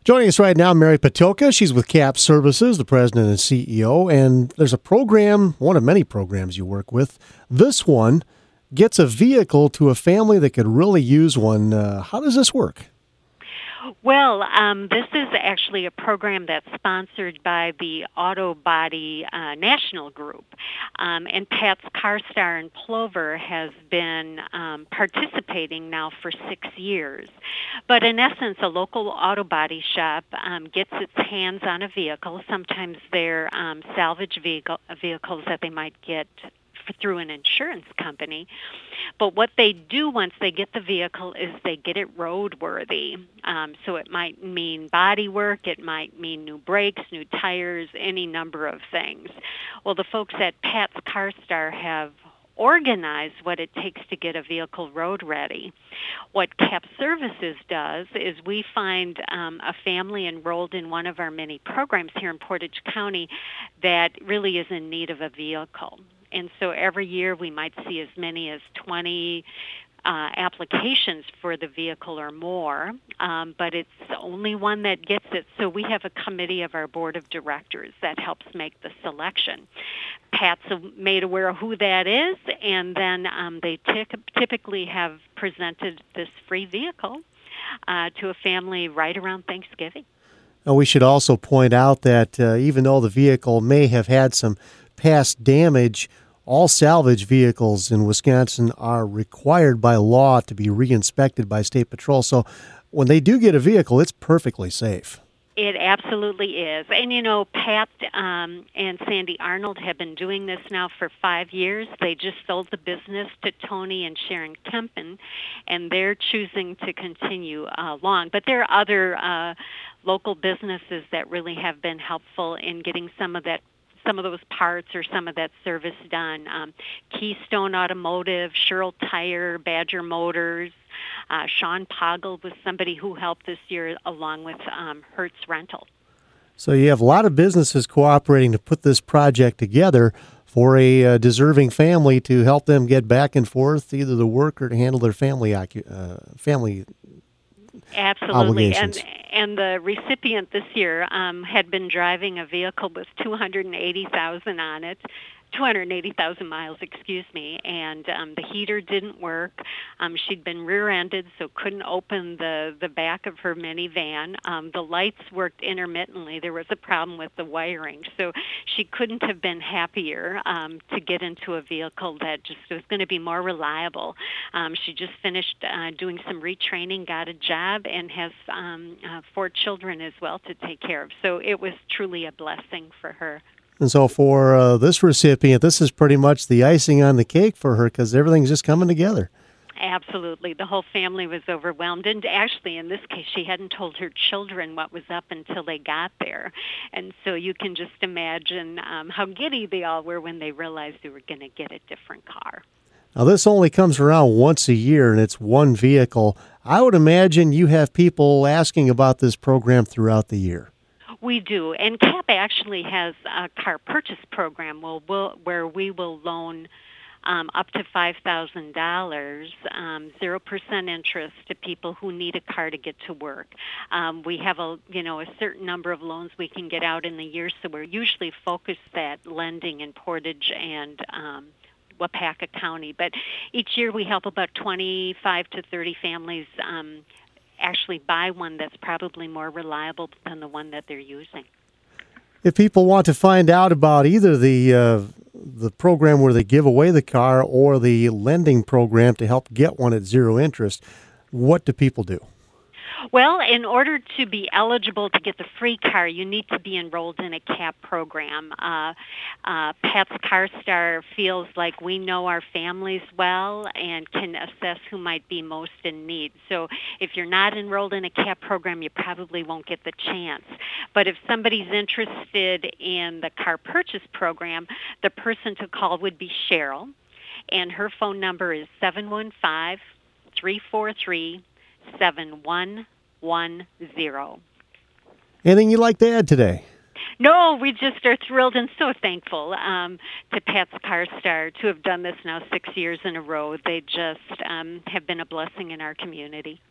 Joining us right now, Mary Patoka. She's with CAP Services, the president and CEO, and there's a program, one of many programs you work with. This one gets a vehicle to a family that could really use one. How does this work? Well, this is actually a program that's sponsored by the Auto Body National Group. And Pat's CarStar in Plover has been participating now for 6 years. But in essence, a local auto body shop gets its hands on a vehicle. Sometimes they're salvage vehicles that they might get through an insurance company. But what they do once they get the vehicle is they get it roadworthy. So it might mean body work, it might mean new brakes, new tires, any number of things. Well, the folks at Pat's CarStar have organize what it takes to get a vehicle road ready. What CAP Services does is we find a family enrolled in one of our many programs here in Portage County that really is in need of a vehicle. And so every year we might see as many as 20 applications for the vehicle or more, but it's the only one that gets it. So we have a committee of our board of directors that helps make the selection. Pat's made aware of who that is, and then they typically have presented this free vehicle to a family right around Thanksgiving. Now, we should also point out that even though the vehicle may have had some past damage, all salvage vehicles in Wisconsin are required by law to be re-inspected by State Patrol. So when they do get a vehicle, it's perfectly safe. It absolutely is. And, you know, Pat and Sandy Arnold have been doing this now for 5 years. They just sold the business to Tony and Sharon Kempen, and they're choosing to continue along. But there are other local businesses that really have been helpful in getting some of those parts or some of that service done. Keystone Automotive, Sherrill Tire, Badger Motors. Sean Poggle was somebody who helped this year along with Hertz Rental. So you have a lot of businesses cooperating to put this project together for a deserving family to help them get back and forth, either to work or to handle their family Absolutely. obligations. And the recipient this year had been driving a vehicle with 280,000 on it, 280,000 miles, and the heater didn't work. She'd been rear-ended, so couldn't open the back of her minivan. The lights worked intermittently. There was a problem with the wiring, so she couldn't have been happier to get into a vehicle that just was going to be more reliable. She just finished doing some retraining, got a job, and has 4 children as well to take care of. So it was truly a blessing for her. And so for this recipient, this is pretty much the icing on the cake for her because everything's just coming together. Absolutely. The whole family was overwhelmed. And actually, in this case, she hadn't told her children what was up until they got there. And so you can just imagine how giddy they all were when they realized they were going to get a different car. Now, this only comes around once a year, and it's one vehicle. I would imagine you have people asking about this program throughout the year. We do, and CAP actually has a car purchase program where we will loan up to $5,000, 0% interest to people who need a car to get to work. We have a certain number of loans we can get out in the year, so we're usually focused at lending in Portage and Wapaka County. But each year we help about 25 to 30 families actually buy one that's probably more reliable than the one that they're using. If people want to find out about either the program where they give away the car or the lending program to help get one at zero interest, what do people do? Well, in order to be eligible to get the free car, you need to be enrolled in a CAP program. Pat's CarStar feels like we know our families well and can assess who might be most in need. So if you're not enrolled in a CAP program, you probably won't get the chance. But if somebody's interested in the car purchase program, the person to call would be Cheryl, and her phone number is 715-343-7110. Anything you'd like to add today? No, we just are thrilled and so thankful to Pat's CarStar to have done this now 6 years in a row. They just have been a blessing in our community.